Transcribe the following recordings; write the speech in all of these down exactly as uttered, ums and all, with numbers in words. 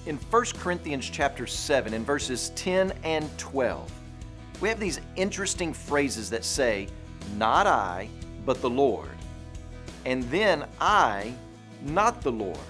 In First Corinthians chapter seven, in verses ten and twelve, we have these interesting phrases that say, "Not I, but the Lord," and then "I, not the Lord."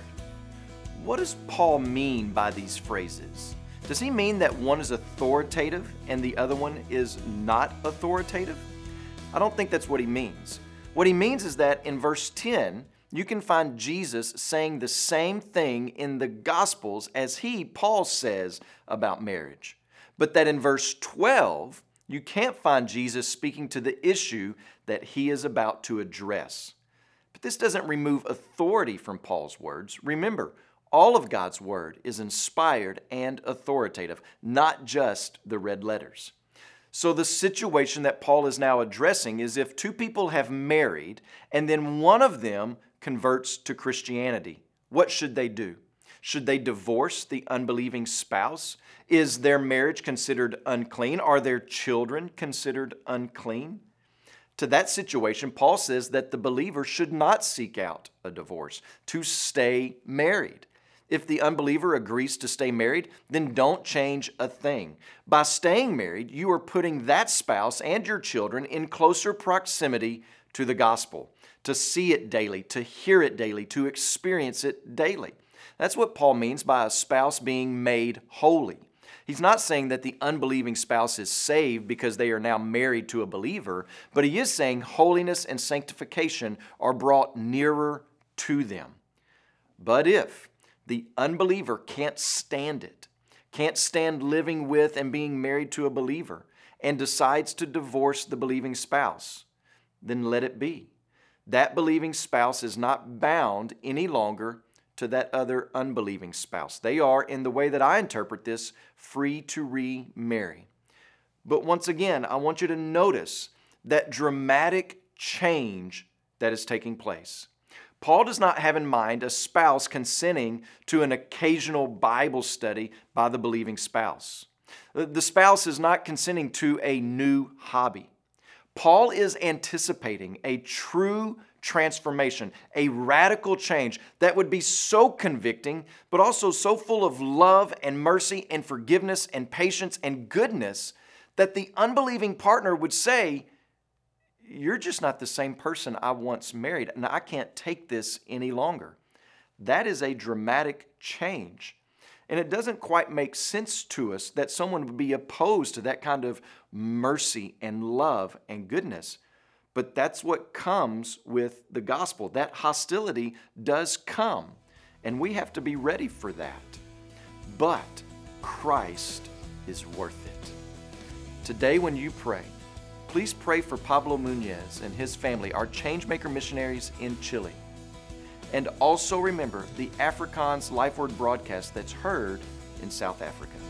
What does Paul mean by these phrases? Does he mean that one is authoritative and the other one is not authoritative? I don't think that's what he means. What he means is that in verse ten, you can find Jesus saying the same thing in the Gospels as he, Paul, says about marriage. But that in verse twelve, you can't find Jesus speaking to the issue that he is about to address. But this doesn't remove authority from Paul's words. Remember, all of God's word is inspired and authoritative, not just the red letters. So the situation that Paul is now addressing is if two people have married and then one of them converts to Christianity, what should they do? Should they divorce the unbelieving spouse? Is their marriage considered unclean? Are their children considered unclean? To that situation, Paul says that the believer should not seek out a divorce, to stay married. If the unbeliever agrees to stay married, then don't change a thing. By staying married, you are putting that spouse and your children in closer proximity to the gospel, to see it daily, to hear it daily, to experience it daily. That's what Paul means by a spouse being made holy. He's not saying that the unbelieving spouse is saved because they are now married to a believer, but he is saying holiness and sanctification are brought nearer to them. But if the unbeliever can't stand it, can't stand living with and being married to a believer, and decides to divorce the believing spouse, then let it be. That believing spouse is not bound any longer to that other unbelieving spouse. They are, in the way that I interpret this, free to remarry. But once again, I want you to notice that dramatic change that is taking place. Paul does not have in mind a spouse consenting to an occasional Bible study by the believing spouse. The spouse is not consenting to a new hobby. Paul is anticipating a true transformation, a radical change that would be so convicting, but also so full of love and mercy and forgiveness and patience and goodness that the unbelieving partner would say, "You're just not the same person I once married, and I can't take this any longer." That is a dramatic change. And it doesn't quite make sense to us that someone would be opposed to that kind of mercy and love and goodness. But that's what comes with the gospel. That hostility does come, and we have to be ready for that. But Christ is worth it. Today when you pray, please pray for Pablo Muñez and his family, our Changemaker missionaries in Chile. And also remember the Afrikaans Life Word broadcast that's heard in South Africa.